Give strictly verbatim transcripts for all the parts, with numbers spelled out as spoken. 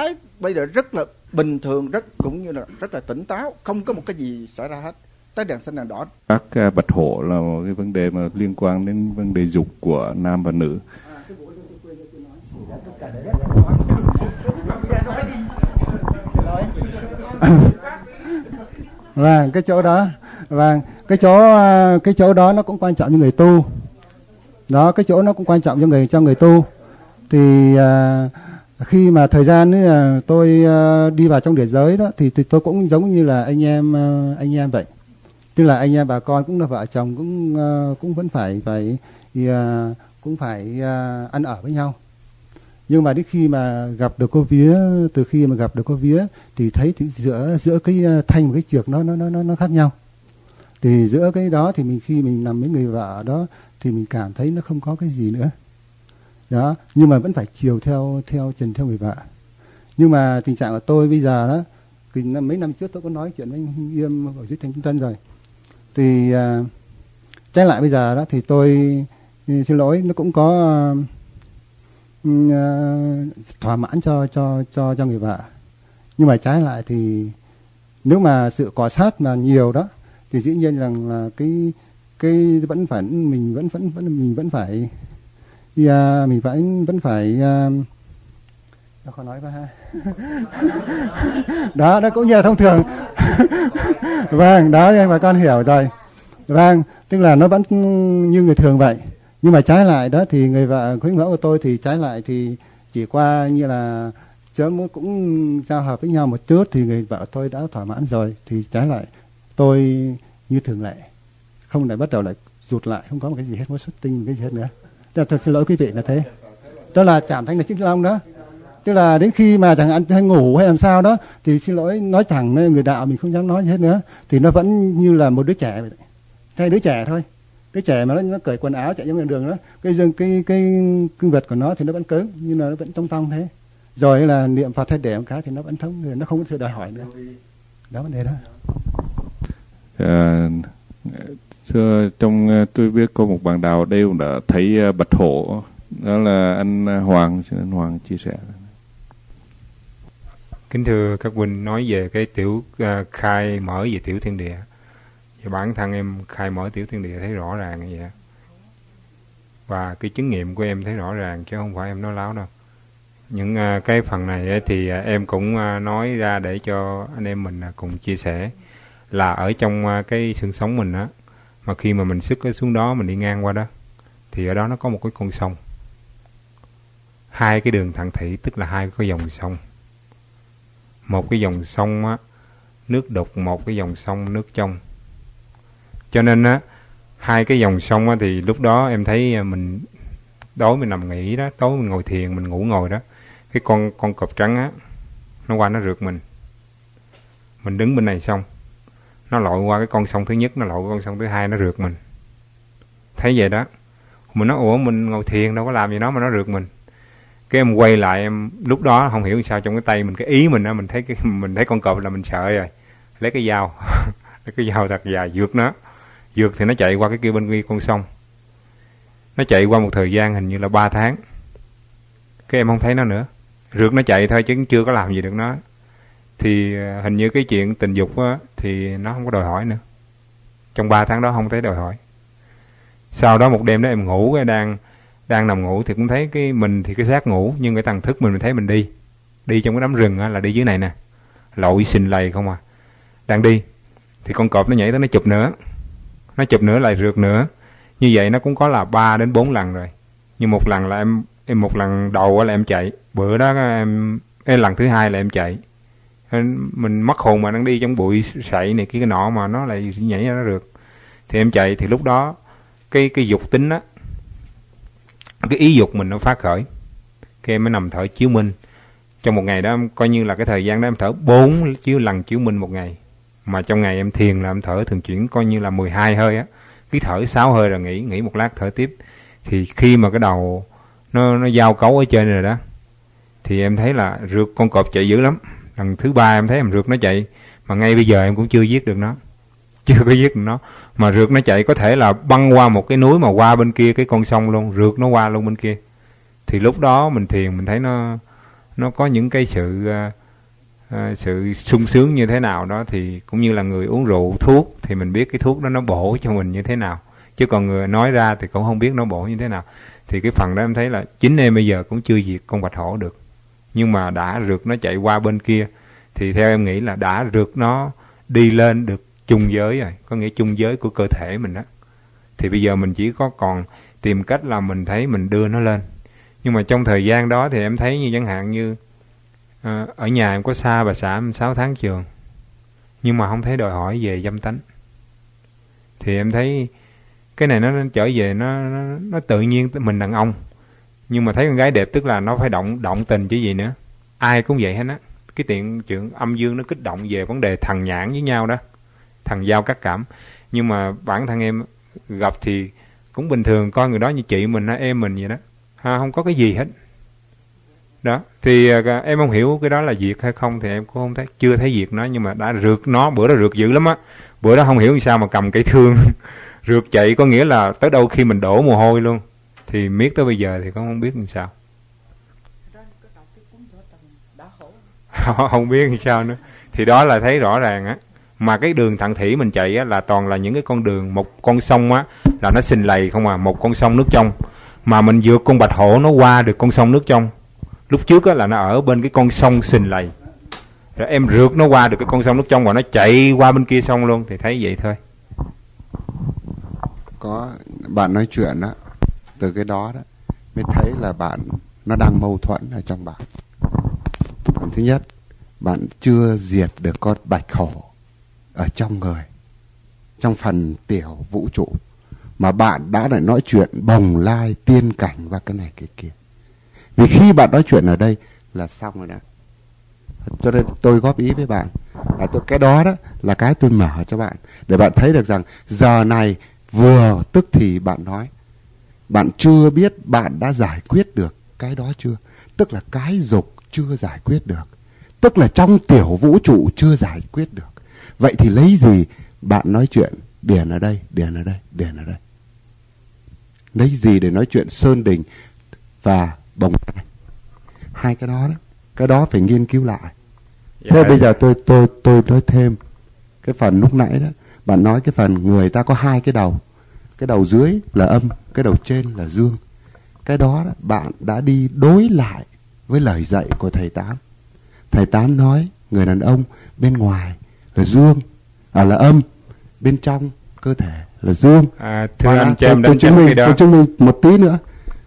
thái bây giờ rất là bình thường, rất cũng như là rất là tỉnh táo, không có một cái gì xảy ra hết. Tới đèn xanh đèn đỏ. Các uh, bạch hổ là một cái vấn đề mà liên quan đến vấn đề dục của nam và nữ. Vâng, cái chỗ đó, vâng, cái chỗ cái chỗ đó nó cũng quan trọng cho người tu. Đó, cái chỗ nó cũng quan trọng cho người cho người tu. Thì uh, khi mà thời gian ấy, uh, tôi uh, đi vào trong địa giới đó thì, thì tôi cũng giống như là anh em uh, anh em vậy. Tức là anh em bà con cũng là vợ chồng cũng uh, cũng vẫn phải phải uh, cũng phải uh, ăn ở với nhau. Nhưng mà đến khi mà gặp được cô vía, từ khi mà gặp được cô vía thì thấy thì giữa giữa cái thanh và cái trược nó nó nó nó khác nhau. Thì giữa cái đó thì mình khi mình nằm với người vợ đó thì mình cảm thấy nó không có cái gì nữa. Đó, nhưng mà vẫn phải chiều theo theo trần theo người vợ. Nhưng mà tình trạng của tôi bây giờ đó, thì mấy năm trước tôi có nói chuyện với anh Yêm ở dưới Thành Trung Tân rồi. Thì uh, trái lại bây giờ đó thì tôi xin lỗi, nó cũng có uh, thỏa mãn cho cho cho cho người vợ. Nhưng mà trái lại thì nếu mà sự cọ sát mà nhiều đó thì dĩ nhiên rằng là cái cái vẫn phải mình vẫn vẫn vẫn mình vẫn phải uh, mình vẫn vẫn phải uh, nó khó nói quá ha. Đó, đó cũng như là thông thường. Vâng, đó anh bà con hiểu rồi. Vâng, tức là nó vẫn như người thường vậy. Nhưng mà trái lại đó thì người vợ khuyến mẫu của tôi thì trái lại thì chỉ qua như là chớm cũng giao hợp với nhau một chút thì người vợ tôi đã thỏa mãn rồi. Thì trái lại tôi như thường lệ, không lại bắt đầu lại rụt lại, không có một cái gì hết, có xuất tinh một cái gì hết nữa. Tôi, tôi xin lỗi quý vị là thế. Đó là chạm thanh là chiếc long đó. Tức là đến khi mà chẳng hạn hay ngủ hay làm sao đó thì xin lỗi nói thẳng người đạo mình không dám nói gì hết nữa, thì nó vẫn như là một đứa trẻ vậy. Thay đứa trẻ thôi, đứa trẻ mà nó, nó cởi quần áo chạy trong đường đó, cái dương cái cái cương vật của nó thì nó vẫn cứng nhưng mà nó vẫn tông tong thế. Rồi là niệm Phật hay để một cái thì nó vẫn thống người, nó không có sự đòi hỏi nữa. Đó vấn đề đó. À, xưa trong tôi biết có một bạn đạo ở đây cũng đã thấy bạch hổ, đó là anh Hoàng, xin anh Hoàng chia sẻ. Kính thưa các huynh, nói về cái tiểu uh, khai mở về tiểu thiên địa, và bản thân em khai mở tiểu thiên địa thấy rõ ràng như vậy, và cái chứng nghiệm của em thấy rõ ràng chứ không phải em nói láo đâu. Những uh, cái phần này thì uh, em cũng uh, nói ra để cho anh em mình uh, cùng chia sẻ, là ở trong uh, cái xương sống mình á, mà khi mà mình sức xuống đó mình đi ngang qua đó thì ở đó nó có một cái con sông, hai cái đường thận thị, tức là hai cái dòng sông. Một cái dòng sông á, nước đục, một cái dòng sông nước trong. Cho nên á, hai cái dòng sông á, thì lúc đó em thấy mình tối mình nằm nghỉ đó, tối mình ngồi thiền, mình ngủ ngồi đó, cái con con cọp trắng á, nó qua nó rượt mình. Mình đứng bên này xong, nó lội qua cái con sông thứ nhất, nó lội qua con sông thứ hai, nó rượt mình. Thấy vậy đó, mình nói ủa mình ngồi thiền đâu có làm gì nó mà nó rượt mình. Cái em quay lại, em lúc đó không hiểu sao trong cái tay mình, cái ý mình á, mình thấy cái mình thấy con cọp là mình sợ rồi, lấy cái dao lấy cái dao thật dài vượt nó, vượt thì nó chạy qua cái kia bên kia con sông. Nó chạy qua một thời gian hình như là ba tháng, cái em không thấy nó nữa, rượt nó chạy thôi chứ chưa có làm gì được nó. Thì hình như cái chuyện tình dục á thì nó không có đòi hỏi nữa, trong ba tháng đó không thấy đòi hỏi. Sau đó một đêm đó em ngủ, cái đang đang nằm ngủ thì cũng thấy cái mình thì cái xác ngủ, nhưng cái tầng thức mình mình thấy mình đi đi trong cái đám rừng á, là đi dưới này nè, lội xình lầy không à. Đang đi thì con cọp nó nhảy tới nó chụp nữa, nó chụp nữa lại rượt nữa. Như vậy nó cũng có là ba đến bốn lần rồi. Nhưng một lần là em em một lần đầu là em chạy, bữa đó em cái lần thứ hai là em chạy, mình mất hồn mà đang đi trong bụi sậy này kia cái nọ mà nó lại nhảy ra nó rượt. Thì em chạy thì lúc đó cái cái dục tính á, cái ý dục mình nó phát khởi, cái em mới nằm thở chiếu minh. Trong một ngày đó coi như là cái thời gian đó em thở bốn chiếu lần chiếu minh một ngày, mà trong ngày em thiền là em thở thường chuyển coi như là mười hai hơi á, cứ thở sáu hơi rồi nghỉ nghỉ một lát thở tiếp. Thì khi mà cái đầu nó nó giao cấu ở trên rồi đó thì em thấy là rượt con cọp chạy dữ lắm. Lần thứ ba em thấy em rượt nó chạy, mà ngay bây giờ em cũng chưa giết được nó, chưa có giết được nó, mà rượt nó chạy có thể là băng qua một cái núi mà qua bên kia cái con sông luôn, rượt nó qua luôn bên kia. Thì lúc đó mình thiền mình thấy nó nó có những cái sự uh, uh, sự sung sướng như thế nào đó, thì cũng như là người uống rượu thuốc thì mình biết cái thuốc đó nó bổ cho mình như thế nào, chứ còn người nói ra thì cũng không biết nó bổ như thế nào. Thì cái phần đó em thấy là chính em bây giờ cũng chưa diệt con bạch hổ được, nhưng mà đã rượt nó chạy qua bên kia, thì theo em nghĩ là đã rượt nó đi lên được chung giới rồi, có nghĩa chung giới của cơ thể mình đó. Thì bây giờ mình chỉ có còn tìm cách là mình thấy mình đưa nó lên. Nhưng mà trong thời gian đó thì em thấy như chẳng hạn như à, ở nhà em có xa bà xã em sáu tháng trường, nhưng mà không thấy đòi hỏi về dâm tánh. Thì em thấy cái này nó trở về nó, nó, nó tự nhiên. Mình đàn ông nhưng mà thấy con gái đẹp tức là nó phải động động tình chứ gì nữa. Ai cũng vậy hết á. Cái tiện chuyện âm dương nó kích động về vấn đề thần nhãn với nhau đó, thần giao các cảm. Nhưng mà bản thân em gặp thì cũng bình thường, coi người đó như chị mình hay em mình vậy đó, ha, không có cái gì hết đó. Thì à, em không hiểu cái đó là diệt hay không thì em cũng không thấy, chưa thấy diệt nó, nhưng mà đã rượt nó. Bữa đó rượt dữ lắm á, bữa đó không hiểu sao mà cầm cây thương rượt chạy, có nghĩa là tới đâu khi mình đổ mồ hôi luôn. Thì miết tới bây giờ thì con không biết làm sao. Không biết làm sao nữa. Thì đó là thấy rõ ràng á. Mà cái đường thận thủy mình chạy á là toàn là những cái con đường, một con sông á là nó xình lầy không à, một con sông nước trong. Mà mình vượt con bạch hổ nó qua được con sông nước trong. Lúc trước á là nó ở bên cái con sông xình lầy, rồi em rượt nó qua được cái con sông nước trong và nó chạy qua bên kia sông luôn. Thì thấy vậy thôi. Có bạn nói chuyện đó, từ cái đó đó mới thấy là bạn nó đang mâu thuẫn ở trong bạn. Phần thứ nhất, bạn chưa diệt được con bạch hổ ở trong người, trong phần tiểu vũ trụ, mà bạn đã lại nói chuyện bồng lai tiên cảnh và cái này cái kia. Vì khi bạn nói chuyện ở đây là xong rồi đó. Cho nên tôi góp ý với bạn là tôi, cái đó đó là cái tôi mở cho bạn để bạn thấy được rằng giờ này vừa tức thì bạn nói, bạn chưa biết bạn đã giải quyết được cái đó chưa, tức là cái dục chưa giải quyết được, tức là trong tiểu vũ trụ chưa giải quyết được. Vậy thì lấy gì bạn nói chuyện điền ở đây, điền ở đây, điền ở đây? Lấy gì để nói chuyện sơn đình và bồng lai? Hai cái đó đó, cái đó phải nghiên cứu lại. Thế yeah. Bây giờ tôi tôi tôi nói thêm cái phần lúc nãy đó, bạn nói cái phần người ta có hai cái đầu, cái đầu dưới là âm, cái đầu trên là dương. Cái đó, đó bạn đã đi đối lại với lời dạy của thầy Tám. Thầy Tám nói người đàn ông bên ngoài là dương, à là âm, bên trong cơ thể là dương. À, thưa và anh cho em đánh chứng minh, tôi chứng minh một tí nữa.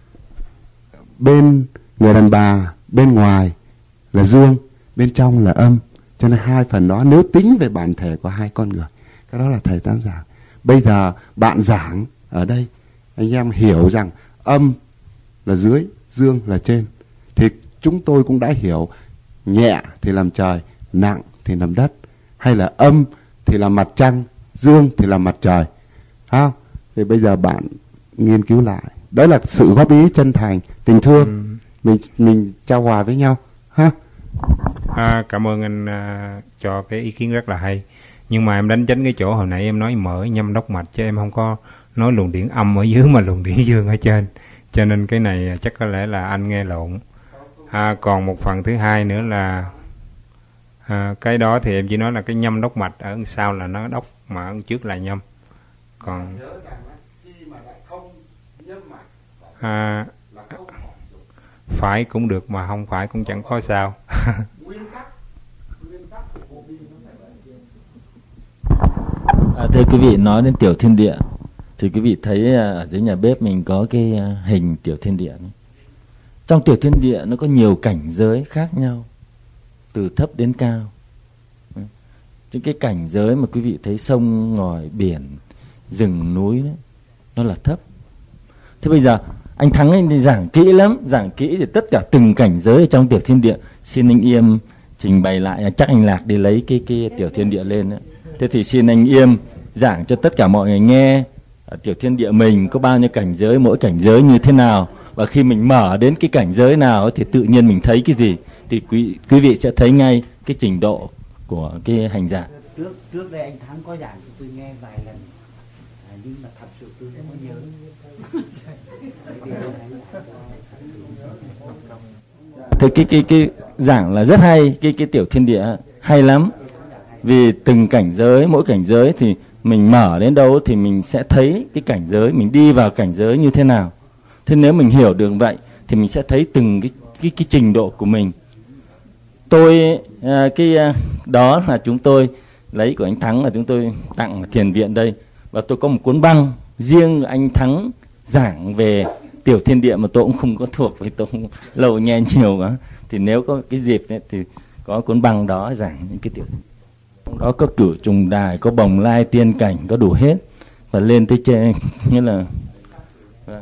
Bên người đàn bà bên ngoài là dương, bên trong là âm. Cho nên hai phần đó nếu tính về bản thể của hai con người, cái đó là thầy Tám giảng. Bây giờ bạn giảng ở đây, anh em hiểu rằng âm là dưới, dương là trên. Thì chúng tôi cũng đã hiểu nhẹ thì làm trời, nặng thì làm đất, hay là âm thì là mặt trăng, dương thì là mặt trời. À, thì bây giờ bạn nghiên cứu lại. Đó là sự góp ý chân thành, tình thương. Ừ. Mình mình trao hòa với nhau. Ha? À, cảm ơn anh uh, cho cái ý kiến rất là hay. Nhưng mà em đánh tránh cái chỗ hồi nãy em nói mở nhâm đốc mạch, chứ em không có nói luồng điển âm ở dưới mà luồng điển dương ở trên. Cho nên cái này chắc có lẽ là anh nghe lộn. À, còn một phần thứ hai nữa là à, cái đó thì em chỉ nói là cái nhâm đốc mạch ở sau là nó đốc, mà ở trước là nhâm. Còn à, phải cũng được mà không phải cũng chẳng có sao. À, thưa quý vị, nói đến tiểu thiên địa thì quý vị thấy ở dưới nhà bếp mình có cái hình tiểu thiên địa này. Trong tiểu thiên địa nó có nhiều cảnh giới khác nhau, từ thấp đến cao. Những cái cảnh giới mà quý vị thấy sông, ngòi, biển, rừng, núi đấy, nó là thấp. Thế bây giờ anh Thắng anh thì giảng kỹ lắm, giảng kỹ thì tất cả từng cảnh giới ở trong tiểu thiên địa. Xin anh Yêm trình bày lại, chắc anh Lạc đi lấy cái, cái tiểu thiên địa lên đấy. Thế thì xin anh Yêm giảng cho tất cả mọi người nghe ở tiểu thiên địa mình có bao nhiêu cảnh giới, mỗi cảnh giới như thế nào, và khi mình mở đến cái cảnh giới nào thì tự nhiên mình thấy cái gì, thì quý, quý vị sẽ thấy ngay cái trình độ của cái hành giả. Trước trước đây anh Thắng có giảng cho tôi nghe vài lần, à, nhưng mà thật sự tôi không có nhớ. Thế cái cái cái giảng là rất hay, cái cái tiểu thiên địa hay lắm. Vì từng cảnh giới, mỗi cảnh giới thì mình mở đến đâu thì mình sẽ thấy cái cảnh giới, mình đi vào cảnh giới như thế nào. Thế nếu mình hiểu được vậy thì mình sẽ thấy từng cái cái, cái trình độ của mình. Tôi à, cái à, đó là chúng tôi lấy của anh Thắng, là chúng tôi tặng thiền viện đây, và tôi có một cuốn băng riêng anh Thắng giảng về tiểu thiên địa mà tôi cũng không có thuộc, vì tôi không lâu nghe nhiều quá. Thì nếu có cái dịp ấy, thì có cuốn băng đó giảng những cái tiểu thiên địa. Trong đó có cửu trùng đài, có bồng lai tiên cảnh, có đủ hết, và lên tới trên như là vâng.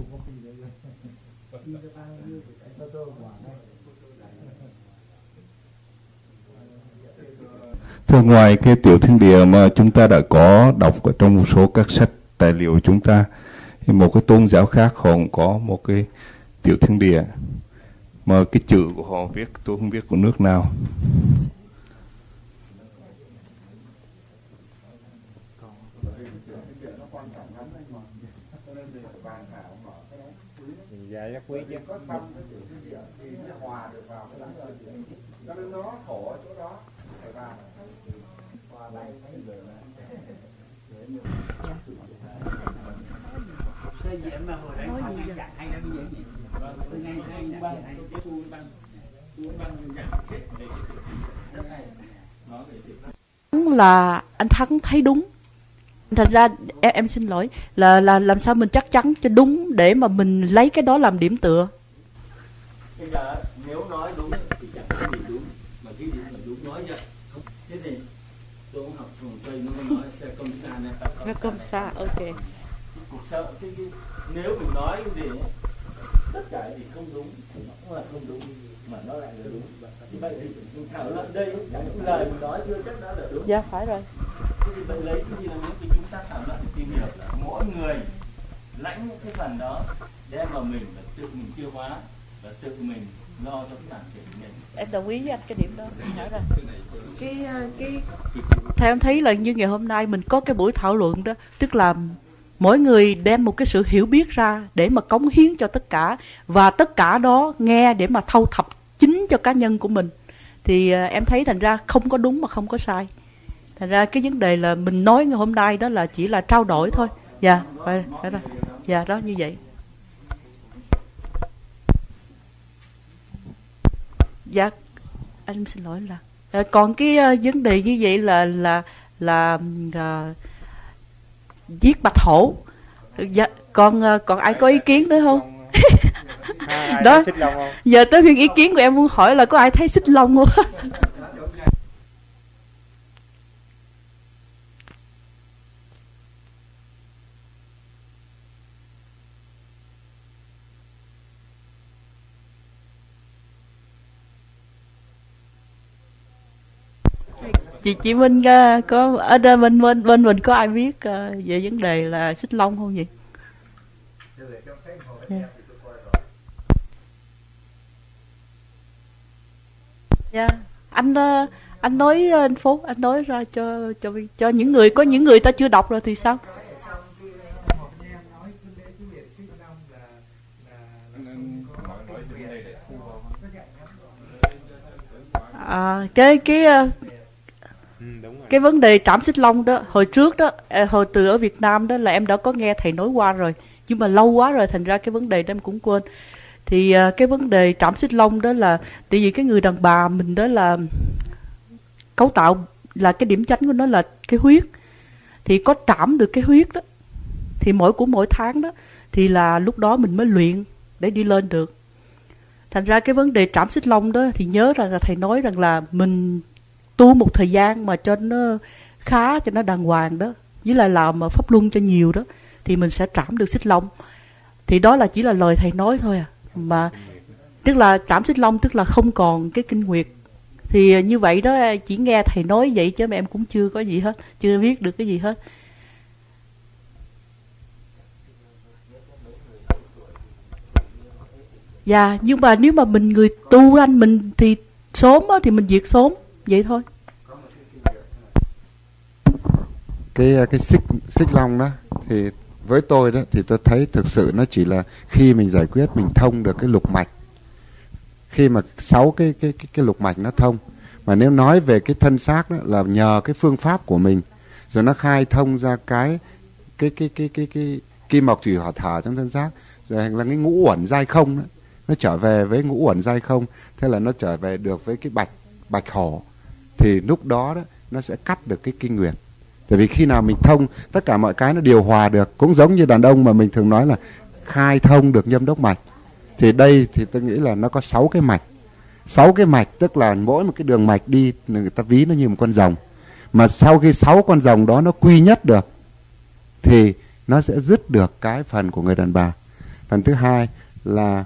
Thưa, ngoài cái tiểu thiên địa mà chúng ta đã có đọc ở trong một số các sách tài liệu của chúng ta, thì một cái tôn giáo khác họ cũng có một cái tiểu thiên địa, mà cái chữ của họ viết tôi không biết của nước nào. Dạ, rất quý chứ. Là anh Thắng thấy đúng. Thành ra em, em xin lỗi là là làm sao mình chắc chắn cho đúng để mà mình lấy cái đó làm điểm tựa. Bây giờ nếu nói đúng thì chẳng có gì đúng, mà cái gì là đúng nói ra. Thế thì tôi cũng học vùng Tây nó có nói sẽ công xa này. Nó công xa, ok. Cuộc sống cái, cái nếu mình nói cái gì ấy, tất cả gì không đúng thì nó cũng là không đúng, mà nó lại là đúng. Thì vậy thì mình thảo luận đây, những lời mình nói chưa chắc đã là đúng. Dạ phải rồi. Thế thì vậy lấy cái gì là những cái chúng ta thảo luận tìm hiểu là mỗi người lãnh những cái phần đó đem vào mình và tự mình tiêu hóa và tự mình lo cho cái bản thể của mình. Em đồng ý với anh cái điểm đó. Nói rồi. Cái cái theo em thấy là như ngày hôm nay mình có cái buổi thảo luận đó, tức là mỗi người đem một cái sự hiểu biết ra để mà cống hiến cho tất cả, và tất cả đó nghe để mà thâu thập chính cho cá nhân của mình. Thì uh, em thấy thành ra không có đúng mà không có sai. Thành ra cái vấn đề là mình nói ngày hôm nay đó là chỉ là trao đổi thôi. Dạ, phải, phải rồi. Dạ, đó như vậy. Dạ, anh xin lỗi là à, còn cái uh, vấn đề như vậy là là là uh, giết bạch hổ. Dạ, còn uh, còn ai có ý kiến nữa không? À, đó. Giờ tới phiên ý kiến của em muốn hỏi là có ai thấy xích long không? Chị chị Minh uh, có ở đây bên bên bên mình có ai biết uh, về vấn đề là xích long không vậy? Yeah. Dạ, yeah. anh uh, anh nói uh, anh Phú, anh nói ra cho cho cho những người có những người ta chưa đọc rồi thì sao? À, cái cái uh, cái vấn đề trảm xích long đó hồi trước đó, hồi từ ở Việt Nam đó là em đã có nghe thầy nói qua rồi, nhưng mà lâu quá rồi thành ra cái vấn đề đó em cũng quên. Thì uh, cái vấn đề trảm xích long đó là tại vì cái người đàn bà mình đó là cấu tạo là cái điểm chánh của nó là cái huyết, thì có trảm được cái huyết đó thì mỗi của mỗi tháng đó thì là lúc đó mình mới luyện để đi lên được. Thành ra cái vấn đề trảm xích long đó thì nhớ rằng là thầy nói rằng là mình tu một thời gian mà cho nó khá, cho nó đàng hoàng đó, với lại làm pháp luân cho nhiều đó, thì mình sẽ trảm được xích long. Thì đó là chỉ là lời thầy nói thôi à, mà tức là trảm xích long tức là không còn cái kinh nguyệt. Thì như vậy đó, chỉ nghe thầy nói vậy chứ mà em cũng chưa có gì hết, chưa biết được cái gì hết. Dạ, nhưng mà nếu mà mình người tu anh mình thì sớm á, thì mình diệt sớm vậy thôi. Cái cái xích xích long đó thì với tôi đó thì tôi thấy thực sự nó chỉ là khi mình giải quyết, mình thông được cái lục mạch, khi mà sáu cái cái cái, cái lục mạch nó thông. Mà nếu nói về cái thân xác đó, là nhờ cái phương pháp của mình rồi nó khai thông ra cái cái cái cái cái cái kim mộc thủy hỏa thổ trong thân xác, rồi là cái ngũ uẩn giai không đó, nó trở về với ngũ uẩn giai không, thế là nó trở về được với cái bạch bạch hổ, thì lúc đó đó nó sẽ cắt được cái kinh nguyệt. Tại vì khi nào mình thông tất cả mọi cái nó điều hòa được, cũng giống như đàn ông mà mình thường nói là khai thông được nhâm đốc mạch, thì đây thì tôi nghĩ là nó có sáu cái mạch. Sáu cái mạch tức là mỗi một cái đường mạch đi người ta ví nó như một con rồng, mà sau khi sáu con rồng đó nó quy nhất được thì nó sẽ dứt được cái phần của người đàn bà. Phần thứ hai là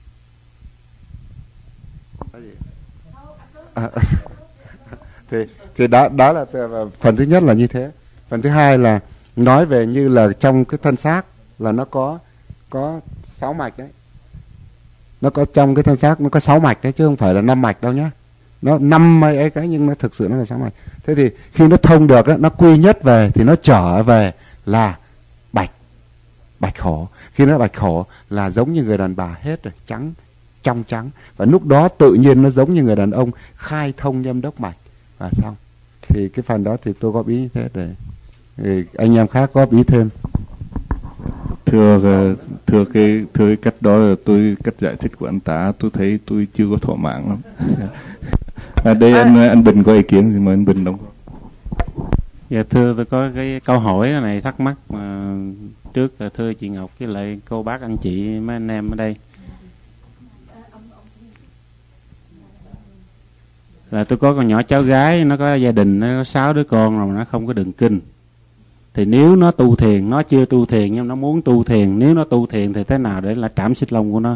à, thì thì đó đó là phần thứ nhất là như thế. Phần thứ hai là nói về như là trong cái thân xác là nó có có sáu mạch đấy. Nó có trong cái thân xác nó có sáu mạch đấy, chứ không phải là năm mạch đâu nhá. Nó năm mấy ấy cái nhưng nó thực sự nó là sáu mạch. Thế thì khi nó thông được đó, nó quy nhất về thì nó trở về là bạch bạch hổ. Khi nó bạch hổ là giống như người đàn bà hết rồi, trắng trong trắng, và lúc đó tự nhiên nó giống như người đàn ông khai thông nhâm đốc mạch và xong. Thì cái phần đó thì tôi góp ý như thế, để thì anh em khác góp ý thêm. Thưa thưa cái thưa cái cách đó là tôi cách giải thích của anh Tá tôi thấy tôi chưa có thỏa mãn lắm. À, đây à. anh anh Bình có ý kiến gì mời anh Bình đóng. Dạ thưa, tôi có cái câu hỏi này thắc mắc mà trước là thưa chị Ngọc với lại cô bác anh chị mấy anh em ở đây. Là tôi có con nhỏ cháu gái, nó có gia đình, nó có sáu đứa con rồi mà nó không có đường kinh. Thì nếu nó tu thiền, nó chưa tu thiền nhưng nó muốn tu thiền, nếu nó tu thiền thì thế nào để là trảm xích long của nó?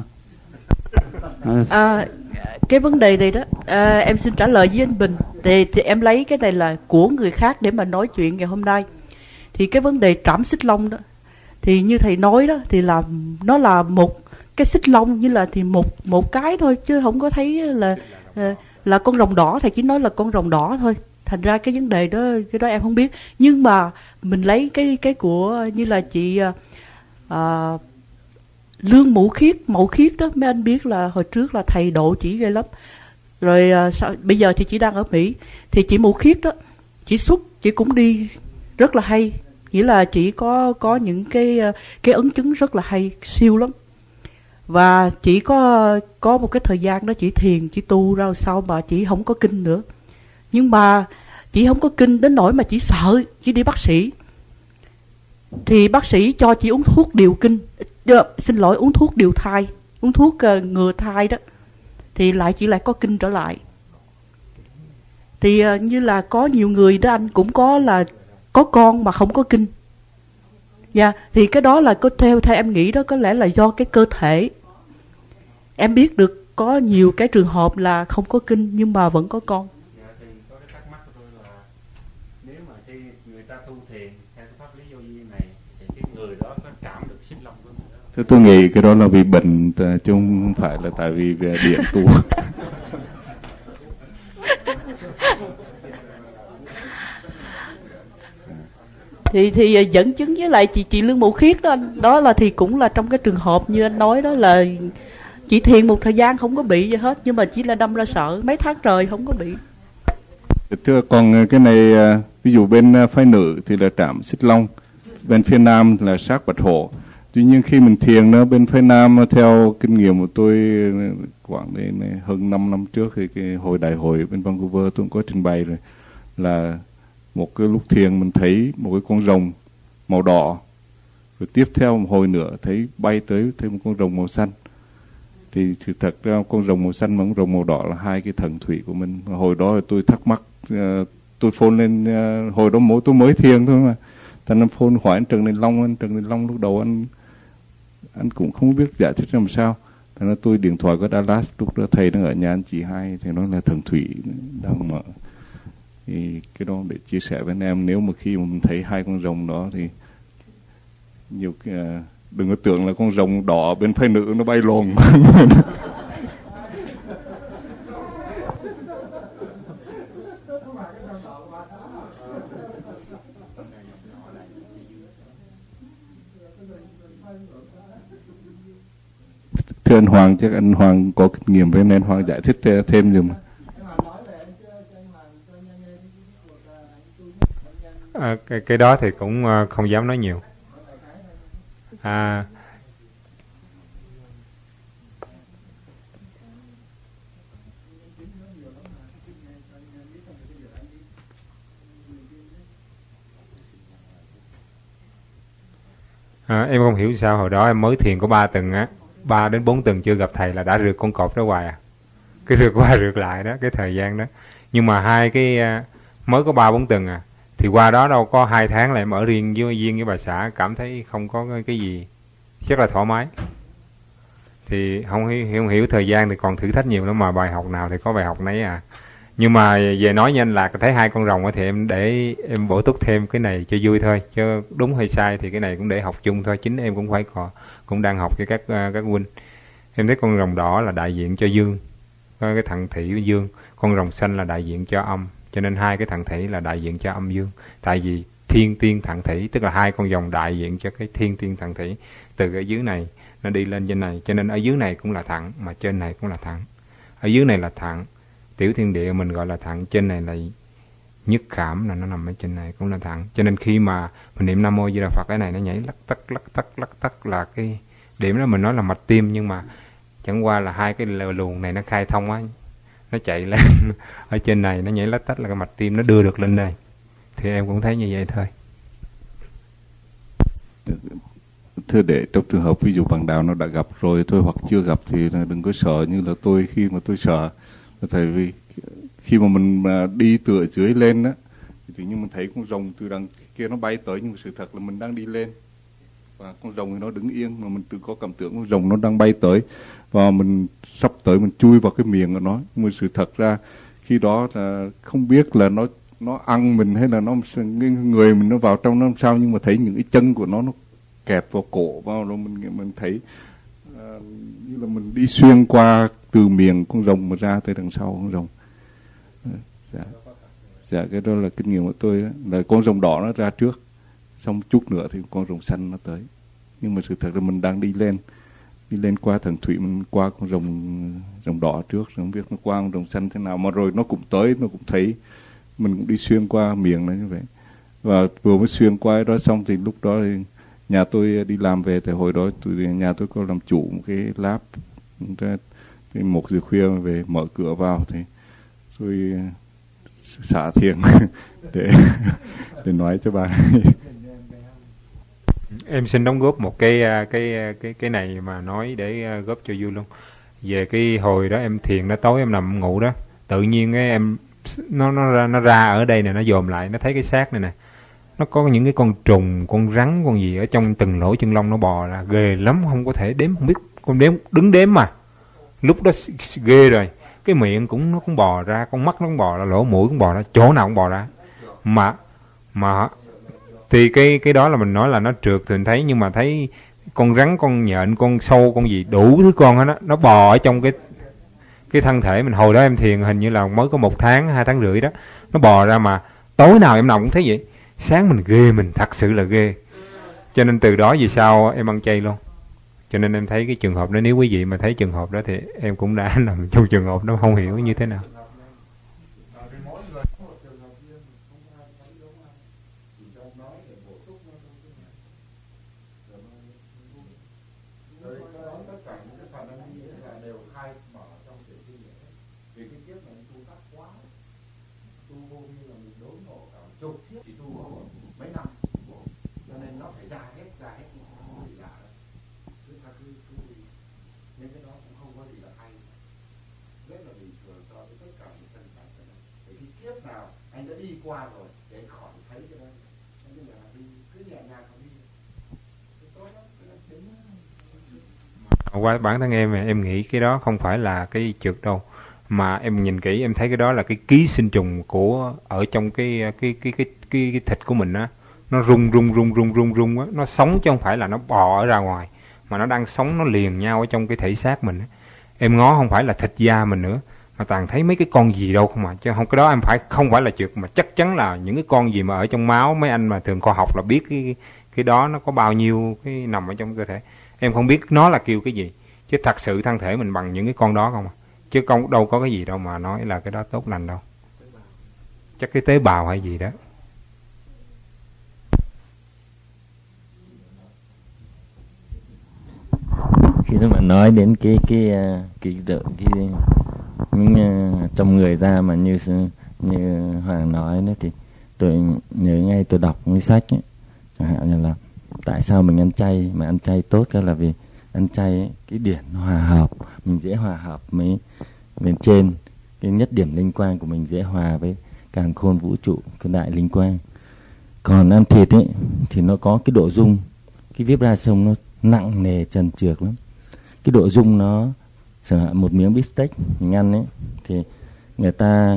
À, cái vấn đề này đó à, em xin trả lời với anh Bình. Thì, thì em lấy cái này là của người khác để mà nói chuyện ngày hôm nay. Thì cái vấn đề trảm xích long đó, thì như thầy nói đó, thì là nó là một cái xích long, như là thì một một cái thôi, chứ không có thấy là là, là con rồng đỏ. Thầy chỉ nói là con rồng đỏ thôi. Thành ra cái vấn đề đó, cái đó em không biết. Nhưng mà mình lấy cái cái của như là chị à, Lương Mũ Khiết, Mậu Khiết đó, mấy anh biết là hồi trước là thầy độ chỉ ghê lắm. Rồi à, sao, bây giờ thì chị đang ở Mỹ. Thì chị Mũ Khiết đó, chị xuất, chị cũng đi rất là hay. Nghĩa là chị có có những cái cái ấn chứng rất là hay, siêu lắm. Và chị có có một cái thời gian đó chị thiền, chị tu ra sau mà chị không có kinh nữa. Nhưng mà chị không có kinh đến nỗi mà chị sợ, chị đi bác sĩ. Thì bác sĩ cho chị uống thuốc điều kinh, uh, xin lỗi uống thuốc điều thai, uống thuốc uh, ngừa thai đó. Thì lại chị lại có kinh trở lại. Thì uh, như là có nhiều người đó anh cũng có là có con mà không có kinh. Dạ, yeah, thì cái đó là có theo theo em nghĩ đó có lẽ là do cái cơ thể. Em biết được có nhiều cái trường hợp là không có kinh nhưng mà vẫn có con. Thế tôi nghĩ cái đó là vì bệnh chứ không phải là tại vì về điện tu. thì thì dẫn chứng với lại chị chị Lương Mũ Khiết đó anh, đó là thì cũng là trong cái trường hợp như anh nói đó, là chị thiền một thời gian không có bị gì hết, nhưng mà chỉ là đâm ra sợ mấy tháng trời không có bị. Thưa, còn cái này ví dụ bên phái nữ thì là trảm xích long, bên phía nam là sát bạch hổ. Tuy nhiên khi mình thiền nó bên phía nam, theo kinh nghiệm của tôi khoảng đến hơn năm năm trước thì cái hồi đại hội bên Vancouver tôi cũng có trình bày rồi, là một cái lúc thiền mình thấy một cái con rồng màu đỏ, rồi tiếp theo một hồi nữa thấy bay tới thêm một con rồng màu xanh. Thì thực thật ra con rồng màu xanh và con rồng màu đỏ là hai cái thần thủy của mình. Hồi đó tôi thắc mắc, tôi phone lên, hồi đó mỗi tôi mới thiền thôi mà, thành anh phone hỏi anh Trần Đình Long. Anh Trần Đình Long lúc đầu anh anh cũng không biết giải thích làm sao. Thành ra tôi điện thoại có Dallas, lúc đó thầy đang ở nhà anh chị hai, thì nói là thần thủy đang mở. Thì cái đó để chia sẻ với anh em, nếu mà khi mà mình thấy hai con rồng đó thì nhiều cái, đừng có tưởng là con rồng đỏ bên phái nữ nó bay lồn. thưa anh Hoàng, chắc anh Hoàng có kinh nghiệm với nên anh Hoàng giải thích thêm giùm. À, cái, cái đó thì cũng uh, không dám nói nhiều. À, à, em không hiểu sao hồi đó em mới thiền có ba tuần á, ba đến bốn tuần chưa gặp thầy là đã rượt con cọp đó hoài à, cái rượt qua rượt lại đó, cái thời gian đó. Nhưng mà hai cái uh, mới có ba bốn tuần à, thì qua đó đâu có hai tháng là em ở riêng với riêng với bà xã, cảm thấy không có cái gì, rất là thoải mái. Thì không hiểu, không hiểu thời gian thì còn thử thách nhiều lắm, mà bài học nào thì có bài học nấy à. Nhưng mà về nói với anh là thấy hai con rồng thì em để em bổ túc thêm cái này cho vui thôi, chứ đúng hay sai thì cái này cũng để học chung thôi. Chính em cũng phải có, cũng đang học với các các huynh. Em thấy con rồng đỏ là đại diện cho dương, cái thận thủy với dương, con rồng xanh là đại diện cho âm, cho nên hai cái thận thủy là đại diện cho âm dương. Tại vì thiên tiên thận thủy, tức là hai con rồng đại diện cho cái thiên tiên thận thủy. Từ ở dưới này nó đi lên trên này, cho nên ở dưới này cũng là thận, mà trên này cũng là thận. Ở dưới này là thận, tiểu thiên địa mình gọi là thận, trên này là nhất khảm, là nó nằm ở trên này cũng là thận. Cho nên khi mà mình niệm Nam Mô Di Đà Phật, cái này nó nhảy lắc tắc lắc tắc lắc tắc là cái điểm đó mình nói là mạch tim, nhưng mà chẳng qua là hai cái luồng này nó khai thông á, nó chạy lên ở trên này nó nhảy lách tách là cái mạch tim nó đưa được lên đây. Thì em cũng thấy như vậy thôi. Thưa đệ, trong trường hợp ví dụ bạn đạo nó đã gặp rồi thôi hoặc chưa gặp thì đừng có sợ như là tôi. Khi mà tôi sợ là tại vì khi mà mình mà đi từ ở dưới lên á, thì tự nhiên mình thấy con rồng từ đằng kia nó bay tới, nhưng mà sự thật là mình đang đi lên và con rồng thì nó đứng yên, mà mình tự có cảm tưởng con rồng nó đang bay tới và mình sắp tới mình chui vào cái miệng của nó. Nhưng mà sự thật ra khi đó là không biết là nó nó ăn mình hay là nó người mình nó vào trong nó làm sao, nhưng mà thấy những cái chân của nó nó kẹp vào cổ vào, rồi mình mình thấy uh, như là mình đi xuyên qua từ miệng con rồng mà ra tới đằng sau con rồng. Uh, dạ. dạ cái đó là kinh nghiệm của tôi đó. Là con rồng đỏ nó ra trước, xong chút nữa thì con rồng xanh nó tới. Nhưng mà sự thật là mình đang đi lên, đi lên qua thần thủy, mình qua con rồng rồng đỏ trước, rồi không biết nó qua con rồng xanh thế nào, mà rồi nó cũng tới, nó cũng thấy mình cũng đi xuyên qua miệng nó như vậy. Và vừa mới xuyên qua đó xong thì lúc đó thì nhà tôi đi làm về, thì hồi đó tôi nhà tôi có làm chủ một cái lab, thì một giờ khuya về mở cửa vào thì tôi xả thiền để để nói cho bà. Em xin đóng góp một cái cái cái cái này mà nói để góp cho vui luôn. Về cái hồi đó em thiền nó tối em nằm ngủ đó, tự nhiên cái em nó nó ra nó ra ở đây nè, nó dòm lại, nó thấy cái xác này nè, nó có những cái con trùng, con rắn, con gì ở trong từng lỗ chân lông nó bò ra, ghê lắm, không có thể đếm, không biết con đếm đứng đếm mà lúc đó ghê rồi. Cái miệng cũng nó cũng bò ra, con mắt nó cũng bò ra, lỗ mũi cũng bò ra, chỗ nào cũng bò ra. Mà mà thì cái cái đó là mình nói là nó trượt thì mình thấy, nhưng mà thấy con rắn, con nhện, con sâu, con gì đủ thứ con hết đó, nó bò ở trong cái cái thân thể mình. Hồi đó em thiền hình như là mới có một tháng, hai tháng rưỡi đó, nó bò ra mà tối nào em nào cũng thấy vậy. Sáng mình ghê, mình thật sự là ghê. Cho nên từ đó về sau em ăn chay luôn. Cho nên em thấy cái trường hợp đó, nếu quý vị mà thấy trường hợp đó thì em cũng đã nằm trong trường hợp đó, không hiểu như thế nào. Qua bản thân em em nghĩ cái đó không phải là cái trượt đâu, mà em nhìn kỹ em thấy cái đó là cái ký sinh trùng của ở trong cái cái cái cái cái, cái thịt của mình á, nó rung rung rung rung rung rung á, nó sống chứ không phải là nó bò ở ra ngoài, mà nó đang sống, nó liền nhau ở trong cái thể xác mình á. Em ngó không phải là thịt da mình nữa, mà toàn thấy mấy cái con gì đâu không mà, chứ không, cái đó em phải không phải là trượt, mà chắc chắn là những cái con gì mà ở trong máu. Mấy anh mà thường khoa học là biết cái cái đó nó có bao nhiêu cái nằm ở trong cơ thể. Em không biết nó là kêu cái gì, Chứ thật sự thân thể mình bằng những cái con đó không à. Chứ không, đâu có cái gì đâu mà nói là cái đó tốt lành đâu. Chắc cái tế bào hay gì đó. Khi mà nói đến cái cái cái cái, cái những trong người ra mà như như Hoàng nói đấy, thì tôi nhớ ngay tôi đọc cái sách ấy, chẳng hạn như là tại sao mình ăn chay mà ăn chay tốt, đó là vì ăn chay ấy, cái điển hòa hợp, mình dễ hòa hợp với bên trên, cái nhất điểm linh quang của mình dễ hòa với càn khôn vũ trụ, cái đại linh quang. Còn ăn thịt ấy thì nó có cái độ rung, cái vibration nó nặng nề trần trược lắm. Cái độ rung nó, chẳng hạn một miếng bít tết mình ăn ấy, thì người ta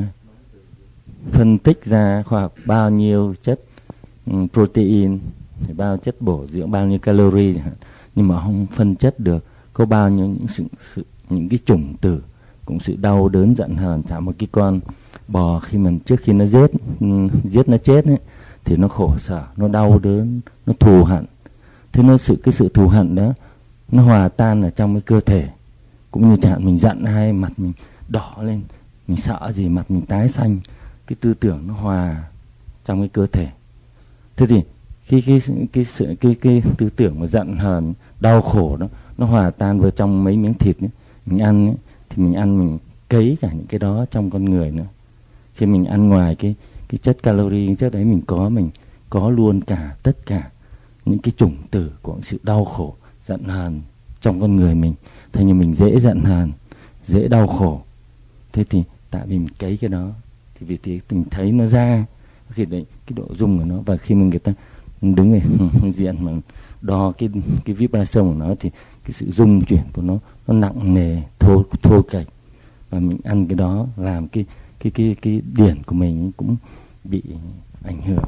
phân tích ra khoa học bao nhiêu chất um, protein, bao chất bổ dưỡng, bao nhiêu calorie, nhưng mà không phân chất được có bao nhiêu những sự, sự những cái chủng tử, cũng sự đau đớn giận hờn. Chả một cái con bò khi mình trước khi nó giết um, giết nó chết ấy, thì nó khổ sở, nó đau đớn, nó thù hận. Thế nó sự cái sự thù hận đó nó hòa tan ở trong cái cơ thể. Cũng như chẳng hạn mình giận ai, mặt mình đỏ lên, mình sợ gì, mặt mình tái xanh, cái tư tưởng nó hòa trong cái cơ thể. Thế thì khi cái cái sự cái cái tư tưởng mà giận hờn, đau khổ đó nó hòa tan vào trong mấy miếng thịt ấy, mình ăn ấy, thì mình ăn mình cấy cả những cái đó trong con người nữa. Khi mình ăn ngoài cái cái chất calorie, chất đấy mình có mình có luôn cả tất cả những cái chủng tử của sự đau khổ, giận hờn trong con người mình. Thế nhưng mình dễ giận hờn, dễ đau khổ. Thế thì tại vì mình cấy cái đó, thì vì thế mình thấy nó ra khi đấy cái độ rung của nó. Và khi mình người ta đứng về diện mà đo cái cái vibration của nó, thì cái sự rung chuyển của nó nó nặng nề, thô thô kệch. Và mình ăn cái đó làm cái cái cái cái điển của mình cũng bị ảnh hưởng.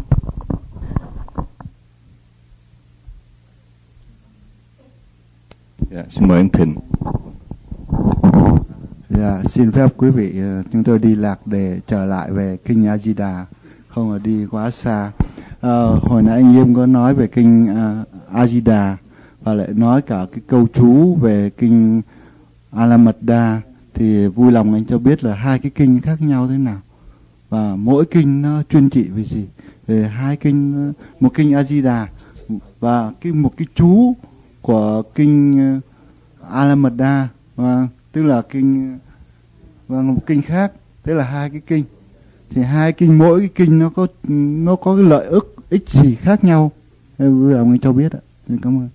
Dạ, xin mời anh Thịnh. Dạ, xin phép quý vị, chúng tôi đi lạc để trở lại về kinh A Di Đà, không là đi quá xa. À, hồi nãy anh Nghiêm có nói về kinh A Di Đà và lại nói cả cái câu chú về kinh Alamada, thì vui lòng anh cho biết là hai cái kinh khác nhau thế nào và mỗi kinh nó chuyên trị về gì. Về hai kinh, một kinh A Di Đà và cái một cái chú của kinh Alamada, và tức là kinh và một kinh khác, thế là hai cái kinh. Thì hai kinh, mỗi cái kinh nó có nó có cái lợi ích ích gì khác nhau, vui lòng anh cho biết ạ. Xin cảm ơn.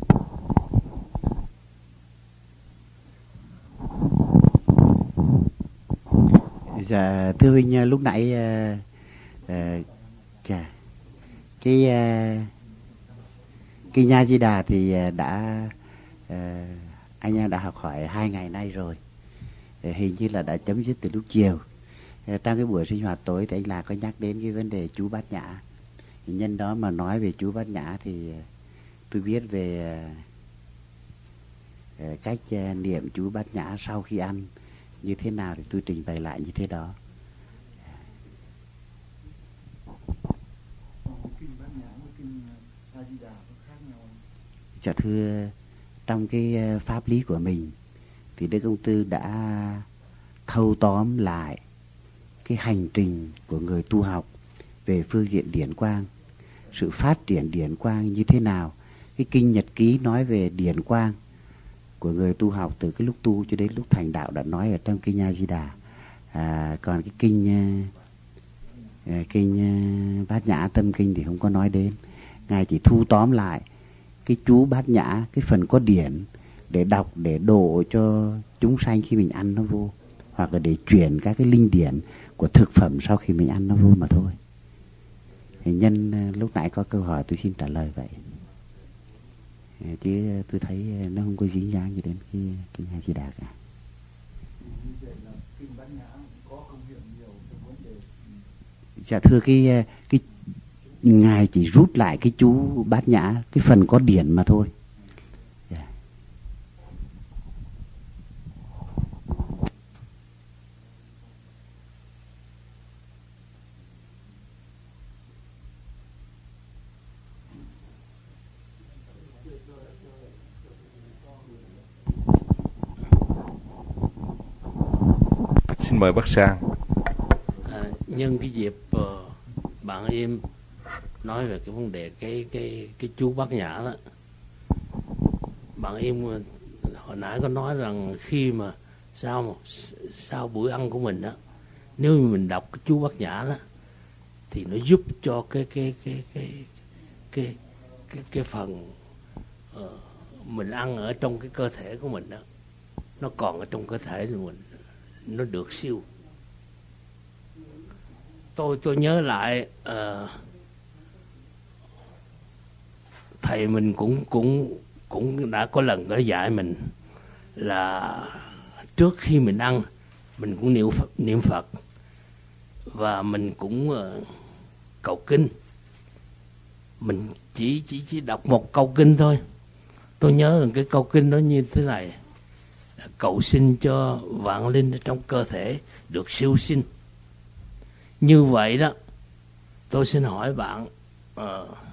Dạ thưa huynh, lúc nãy uh, uh, chà, cái uh, kinh A Di Đà thì đã uh, anh em đã học hỏi hai ngày nay rồi, uh, hình như là đã chấm dứt từ lúc chiều. Uh, trong cái buổi sinh hoạt tối thì anh là có nhắc đến cái vấn đề chú Bát Nhã. Nhân đó mà nói về chú Bát Nhã thì uh, tôi biết về uh, uh, cách uh, niệm chú Bát Nhã sau khi ăn như thế nào thì tôi trình bày lại như thế đó. Dạ thưa, trong cái pháp lý của mình thì Đức Công Tư đã thâu tóm lại cái hành trình của người tu học về phương diện điển quang, sự phát triển điển quang như thế nào. Cái kinh Nhật Ký nói về điển quang của người tu học từ cái lúc tu cho đến lúc thành đạo đã nói ở trong kinh A Di Đà. À, còn cái kinh uh, kinh uh, Bát Nhã Tâm Kinh thì không có nói đến. Ngài chỉ thu tóm lại cái chú Bát Nhã, cái phần có điển để đọc, để độ cho chúng sanh khi mình ăn nó vô, hoặc là để chuyển các cái linh điển của thực phẩm sau khi mình ăn nó vô mà thôi. Thì nhân uh, lúc nãy có câu hỏi tôi xin trả lời vậy. Chứ tôi thấy nó không có dính dáng gì đến cái kinh A Di Đà cả. Dạ thưa, cái cái ngài chỉ rút lại cái chú Bát Nhã, cái phần có điển mà thôi. Yeah. xin mời bác Sang. À, nhân cái dịp uh, bạn em nói về cái vấn đề cái cái cái chú Bát Nhã đó, bạn em hồi nãy có nói rằng khi mà sau sau bữa ăn của mình đó, nếu như mình đọc cái chú Bát Nhã đó thì nó giúp cho cái cái cái cái cái cái cái phần uh, mình ăn ở trong cái cơ thể của mình đó, nó còn ở trong cơ thể của mình, nó được siêu. Tôi tôi nhớ lại uh, thầy mình cũng cũng cũng đã có lần đã dạy mình là trước khi mình ăn mình cũng niệm Phật, niệm Phật và mình cũng uh, cầu kinh. Mình chỉ chỉ chỉ đọc một câu kinh thôi. Tôi nhớ rằng cái câu kinh đó như thế này: cầu xin cho vạn linh ở trong cơ thể được siêu sinh. Như vậy đó, tôi xin hỏi bạn, uh,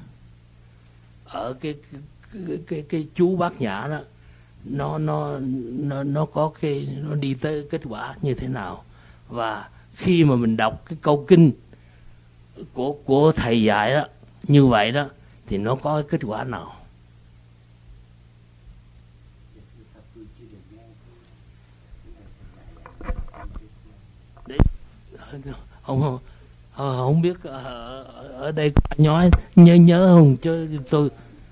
ở cái cái, cái cái cái chú Bát Nhã đó, nó nó nó nó có cái nó đi tới kết quả như thế nào? Và khi mà mình đọc cái câu kinh của của thầy dạy đó, như vậy đó, thì nó có kết quả nào? Đấy, ông không, không biết ở, ở đây nói nhớ nhớ không chứ tôi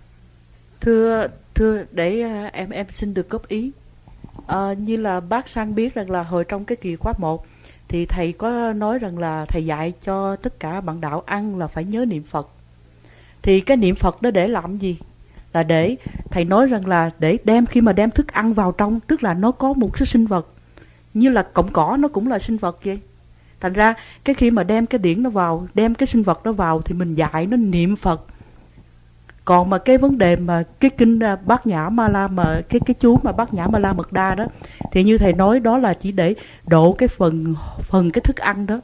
thưa thưa để em em xin được góp ý. À, như là bác Sang biết rằng là hồi trong cái kỳ khóa một thì thầy có nói rằng là thầy dạy cho tất cả bạn đạo ăn là phải nhớ niệm Phật. Thì cái niệm Phật đó để làm gì? Là để thầy nói rằng là để đem khi mà đem thức ăn vào trong, tức là nó có một cái sinh vật như là cọng cỏ, nó cũng là sinh vật vậy. Thành ra cái khi mà đem cái điển nó vào, đem cái sinh vật đó vào thì mình dạy nó niệm Phật. Còn mà cái vấn đề mà cái kinh Bát Nhã Ma La mà cái cái chú mà Bát Nhã Ma La Mật Đa đó, thì như thầy nói đó là chỉ để độ cái phần phần cái thức ăn đó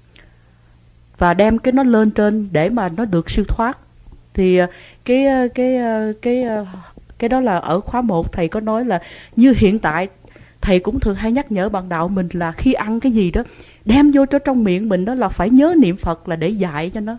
và đem cái nó lên trên để mà nó được siêu thoát. Thì cái cái cái cái cái đó là ở khóa một thầy có nói là như hiện tại thầy cũng thường hay nhắc nhở bạn đạo mình là khi ăn cái gì đó đem vô cho trong miệng mình đó là phải nhớ niệm Phật, là để dạy cho nó.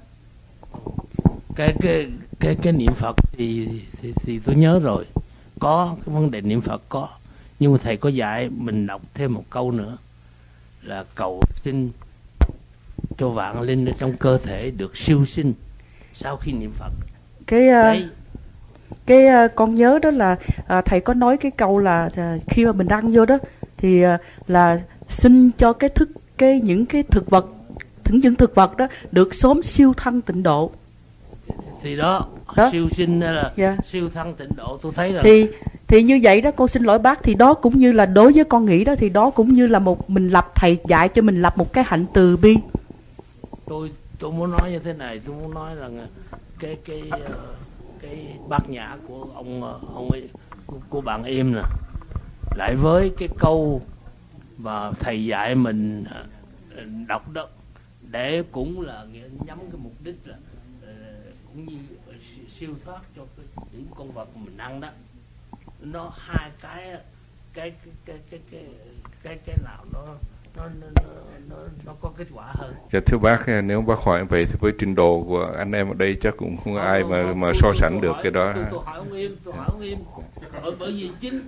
Cái cái cái cái niệm Phật thì thì, thì tôi nhớ rồi, có cái vấn đề niệm Phật có, nhưng mà thầy có dạy mình đọc thêm một câu nữa là cầu xin cho vạn linh ở trong cơ thể được siêu sinh sau khi niệm Phật. Cái uh, cái uh, con nhớ đó là uh, thầy có nói cái câu là uh, khi mà mình ăn vô đó thì uh, là xin cho cái thức cái những cái thực vật, những những thực vật đó được sớm siêu thăng tịnh độ. Thì đó, đó. siêu sinh là yeah. siêu thăng tịnh độ, tôi thấy là thì thì như vậy đó, con xin lỗi bác, thì đó cũng như là đối với con nghĩ đó thì đó cũng như là một mình lập, thầy dạy cho mình lập một cái hạnh từ bi. Tôi tôi muốn nói như thế này, tôi muốn nói rằng cái cái cái Bát Nhã của ông ông ấy, của bạn em nè, lại với cái câu và thầy dạy mình đọc đó để cũng là nhắm cái mục đích là cũng như siêu thoát cho cái, những con vật mình ăn đó. Nó hai cái cái cái cái cái cái cái, cái nào nó nó nó nó nó có kết quả hơn. Dạ thưa bác, nếu bác hỏi vậy thì với trình độ của anh em ở đây chắc cũng không có ai mà mà so sánh được cái đó. Tôi, tôi hỏi ông Im, tôi hỏi ông Im. Bởi, bởi vì chính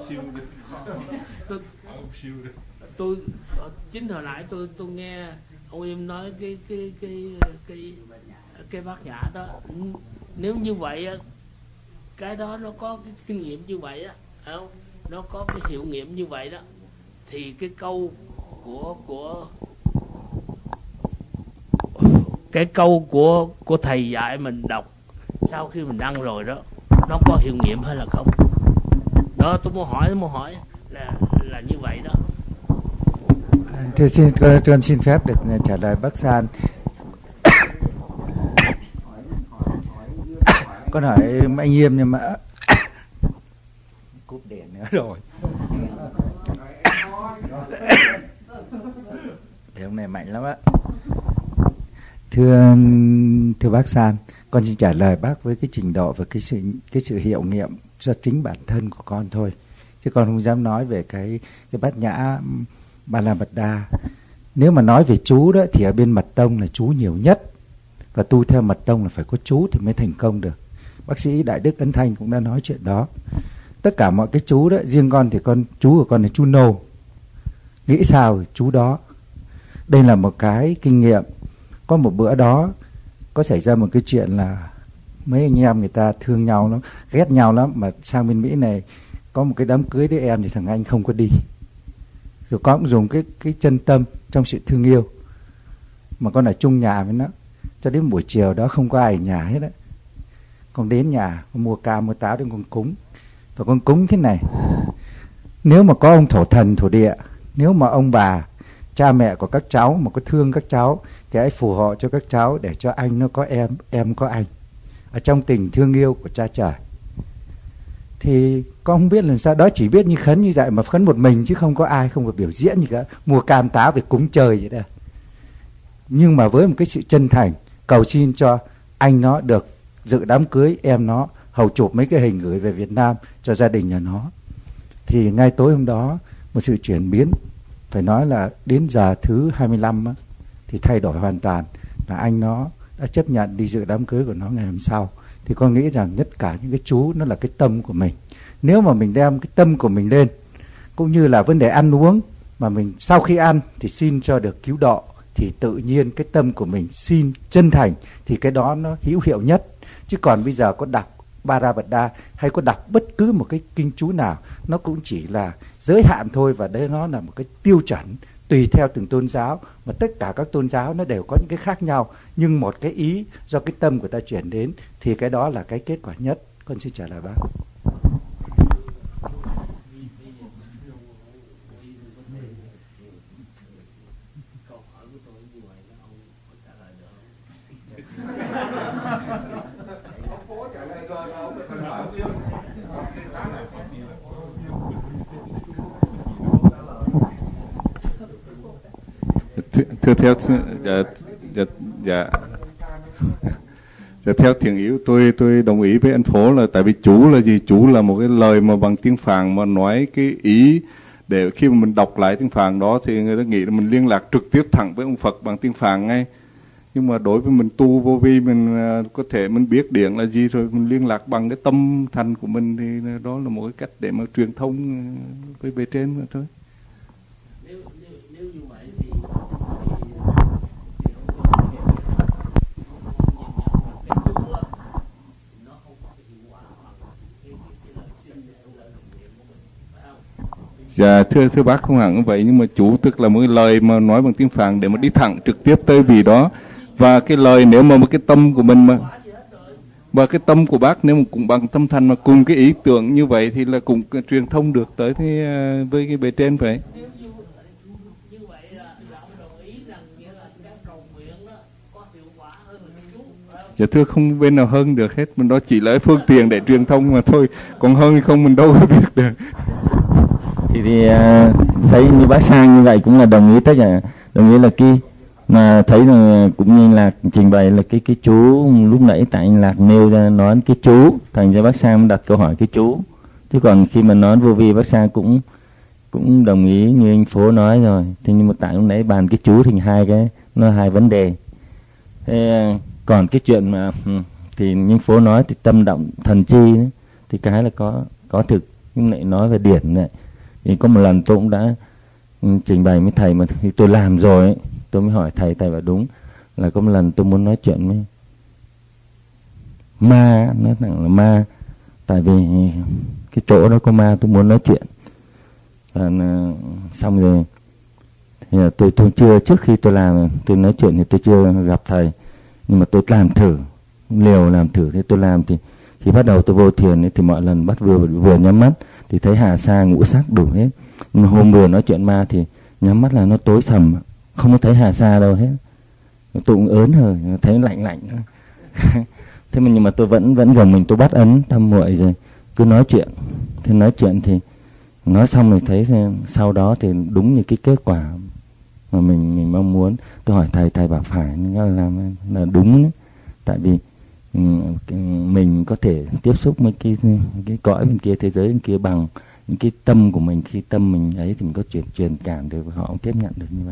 tôi, tôi chính hồi nãy tôi tôi nghe ông Im nói cái cái cái cái cái Bát Nhã đó, nếu như vậy cái đó nó có cái kinh nghiệm như vậy á, không? Nó có cái hiệu nghiệm như vậy đó, thì cái câu của của cái câu của của thầy dạy mình đọc sau khi mình ăn rồi đó, nó có hiệu nghiệm hay là không? Đó tôi muốn hỏi, tôi muốn hỏi là là như vậy đó. Thưa xin con xin phép được trả lời bác San. Con hỏi anh Nghiêm nhưng mà cúp đèn nữa rồi. Thì hôm nay mạnh lắm á. Thưa thưa bác San, con xin trả lời bác với cái trình độ và cái sự cái sự hiệu nghiệm cho chính bản thân của con thôi, chứ con không dám nói về cái cái Bát Nhã Ba La Mật Đa. Nếu mà nói về chú đó thì ở bên Mật Tông là chú nhiều nhất, và tu theo Mật Tông là phải có chú thì mới thành công được. Bác sĩ Đại Đức Ấn Thanh cũng đã nói chuyện đó. Tất cả mọi cái chú đó, riêng con thì con chú của con là chú nô, nghĩ sao chú đó. Đây là một cái kinh nghiệm. Có một bữa đó có xảy ra một cái chuyện là mấy anh em người ta thương nhau lắm, ghét nhau lắm, mà sang bên Mỹ này có một cái đám cưới đứa em thì thằng anh không có đi. Rồi con cũng dùng cái cái chân tâm trong sự thương yêu, mà con ở chung nhà với nó cho đến buổi chiều đó không có ai ở nhà hết á. Con đến nhà con mua cam mua táo để con cúng, và con cúng thế này: nếu mà có ông thổ thần thổ địa, nếu mà ông bà cha mẹ của các cháu mà có thương các cháu thì hãy phù hộ cho các cháu để cho anh nó có em, em có anh, ở trong tình thương yêu của cha trời. Thì con không biết làm sao, đó chỉ biết như khấn như vậy mà khấn một mình chứ không có ai, không có biểu diễn gì cả, mua cam táo về cúng trời vậy đó. Nhưng mà với một cái sự chân thành cầu xin cho anh nó được dự đám cưới em nó, hầu chụp mấy cái hình gửi về Việt Nam cho gia đình nhà nó. Thì ngay tối hôm đó một sự chuyển biến, phải nói là đến giờ thứ hai mươi lăm á, thì thay đổi hoàn toàn, là anh nó đã chấp nhận đi dự đám cưới của nó ngày hôm sau. Thì con nghĩ rằng tất cả những cái chú nó là cái tâm của mình. Nếu mà mình đem cái tâm của mình lên, cũng như là vấn đề ăn uống, mà mình sau khi ăn thì xin cho được cứu độ, thì tự nhiên cái tâm của mình xin chân thành, thì cái đó nó hữu hiệu nhất. Chứ còn bây giờ có đọc Ba La Mật Đa hay có đọc bất cứ một cái kinh chú nào, nó cũng chỉ là giới hạn thôi, và đấy nó là một cái tiêu chuẩn tùy theo từng tôn giáo, mà tất cả các tôn giáo nó đều có những cái khác nhau, nhưng một cái ý do cái tâm của ta chuyển đến thì cái đó là cái kết quả nhất. Con xin trả lời bác. Thưa theo dạ, dạ, dạ. Dạ, theo thiện yếu tôi tôi đồng ý với anh Phố, là tại vì chú là gì? Chú là một cái lời mà bằng tiếng Phạn mà nói cái ý, để khi mà mình đọc lại tiếng Phạn đó thì người ta nghĩ là mình liên lạc trực tiếp thẳng với ông Phật bằng tiếng Phạn ngay. Nhưng mà đối với mình tu vô vi, mình có thể mình biết điện là gì rồi mình liên lạc bằng cái tâm thành của mình, thì đó là một cái cách để mà truyền thông với bề trên thôi. Dạ, thưa thưa bác, không hẳn như vậy, nhưng mà chú tức là một cái lời mà nói bằng tiếng Phạn để mà đi thẳng trực tiếp tới vì đó. Và cái lời nếu mà một cái tâm của mình mà và cái tâm của bác nếu mà cũng bằng tâm thành mà cùng cái ý tưởng như vậy thì là cùng truyền thông được tới thì với cái bề trên vậy. Dạ thưa, không bên nào hơn được hết, mình đó chỉ là phương tiện để truyền thông mà thôi, còn hơn hay không mình đâu có biết được. Thì, thì uh, thấy như bác Sang như vậy cũng là đồng ý, tất cả đồng ý là cái mà thấy là cũng như là trình bày là cái cái chú lúc nãy tại anh Lạc nêu ra nói cái chú, thành ra bác Sang đặt câu hỏi cái chú. Chứ còn khi mà nói vô vi bác Sang cũng cũng đồng ý như anh Phố nói rồi. Thế nhưng mà tại lúc nãy bàn cái chú thì hai cái nó hai vấn đề. Thế còn cái chuyện mà thì như anh Phố nói thì tâm động thần chi ấy, thì cái là có có thực, nhưng lại nói về điển này. Thì có một lần tôi cũng đã trình bày với thầy mà thì tôi làm rồi ấy, tôi mới hỏi thầy, thầy bảo đúng là có một lần tôi muốn nói chuyện với ma, nói thẳng là ma, tại vì cái chỗ đó có ma, tôi muốn nói chuyện. Và xong rồi thì tôi tôi chưa, trước khi tôi làm tôi nói chuyện thì tôi chưa gặp thầy, nhưng mà tôi làm thử liều làm thử thì tôi làm thì khi bắt đầu tôi vô thiền ấy, thì mọi lần bắt vừa vừa nhắm mắt thì thấy hà sa ngũ sắc đủ hết. Nhưng mà hôm vừa nói chuyện ma thì nhắm mắt là nó tối sầm, không có thấy hà sa đâu hết. Tôi cũng ớn rồi, thấy lạnh lạnh. Thế mà nhưng mà tôi vẫn vẫn gần mình, tôi bắt ấn thăm muội rồi cứ nói chuyện. Thế nói chuyện thì nói xong rồi thấy sau đó thì đúng như cái kết quả mà mình mình mong muốn. Tôi hỏi thầy, thầy bảo phải là làm là đúng đấy. Tại vì mình có thể tiếp xúc với cái cái cõi bên kia, thế giới bên kia bằng những cái tâm của mình, khi tâm mình ấy thì mình có truyền truyền cảm được và họ cũng tiếp nhận được như vậy.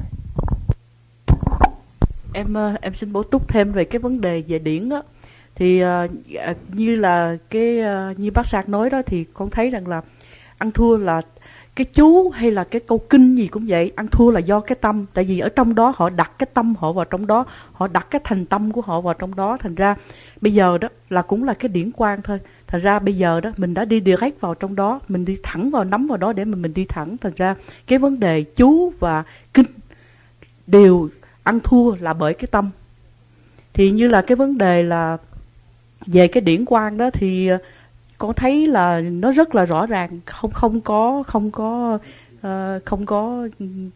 Em em xin bổ túc thêm về cái vấn đề về điển đó. Thì uh, như là cái uh, như bác Sạc nói đó, thì con thấy rằng là ăn thua là cái chú hay là cái câu kinh gì cũng vậy, ăn thua là do cái tâm. Tại vì ở trong đó họ đặt cái tâm họ vào trong đó, họ đặt cái thành tâm của họ vào trong đó. Thành ra bây giờ đó là cũng là cái điển quang thôi. Thành ra bây giờ đó mình đã đi direct vào trong đó, mình đi thẳng vào, nắm vào đó để mà mình đi thẳng. Thành ra cái vấn đề chú và kinh đều ăn thua là bởi cái tâm. Thì như là cái vấn đề là về cái điển quang đó thì con thấy là nó rất là rõ ràng, không không có không có uh, không có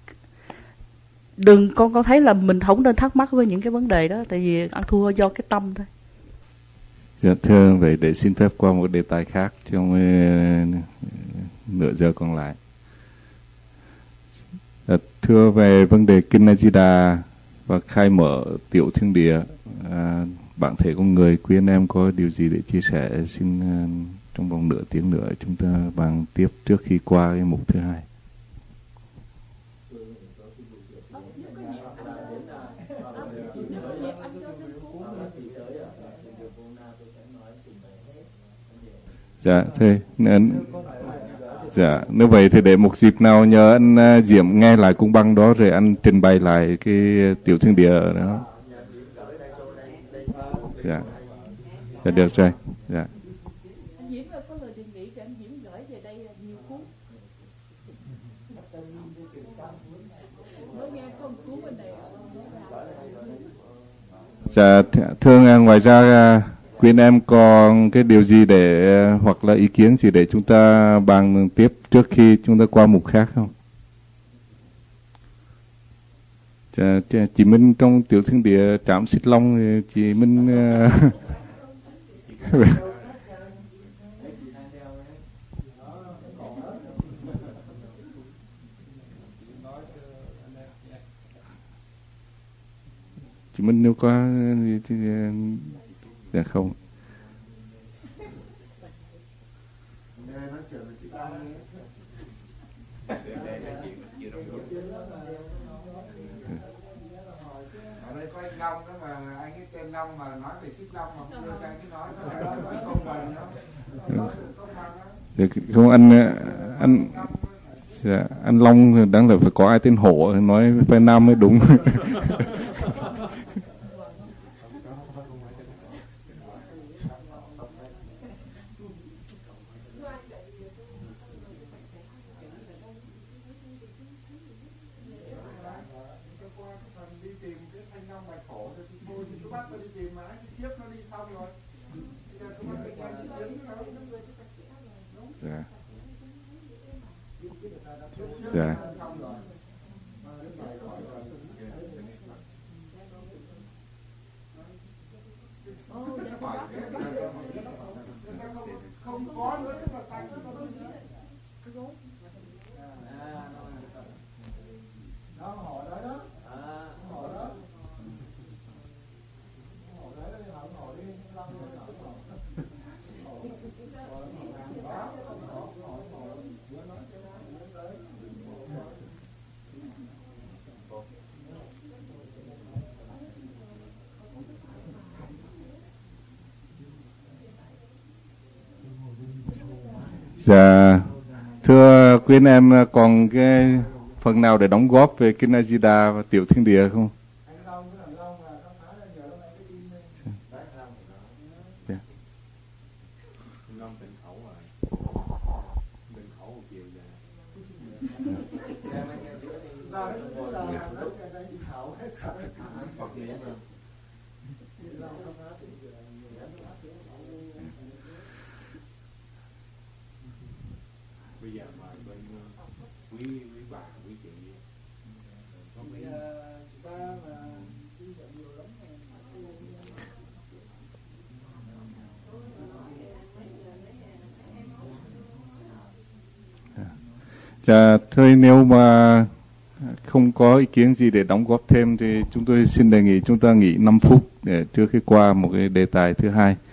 đừng con con thấy là mình không nên thắc mắc với những cái vấn đề đó, tại vì ăn thua do cái tâm thôi. Dạ thưa, vậy để xin phép qua một đề tài khác trong uh, nửa giờ còn lại. Dạ, thưa về vấn đề Kinh A Di Đà và khai mở tiểu thiên địa, uh, bản thể con người, quý anh em có điều gì để chia sẻ? Xin uh, trong vòng nửa tiếng nữa chúng ta bàn tiếp trước khi qua cái mục thứ hai. Dạ thế nên dạ nếu vậy thì để một dịp nào nhờ anh uh, Diệm nghe lại cung băng đó rồi anh trình bày lại cái tiểu thiên địa đó. Dạ, dạ được rồi. Dạ. Dạ thưa, ngoài ra quý anh em còn cái điều gì để hoặc là ý kiến gì để chúng ta bàn tiếp trước khi chúng ta qua mục khác không? Dạ, chị Minh trong tiểu thiên địa Trạm Xích Long thì chị Minh uh... chị Minh nếu có gì thì dạ không. Không anh anh dạ, anh Long đáng là phải có ai tên Hổ nói phải Nam mới đúng. Dạ. Dạ, thưa quý anh em, còn cái phần nào để đóng góp về Kinh A Di Đà và tiểu thiên địa không? Dạ, thôi nếu mà không có ý kiến gì để đóng góp thêm thì chúng tôi xin đề nghị chúng ta nghỉ năm phút để trước khi qua một cái đề tài thứ hai.